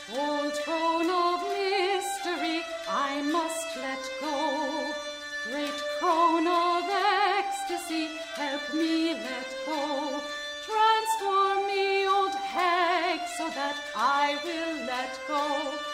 Old throne of mystery, I must let go. Great crown of ecstasy, help me let go. Transform me, old hag, so that I will let go.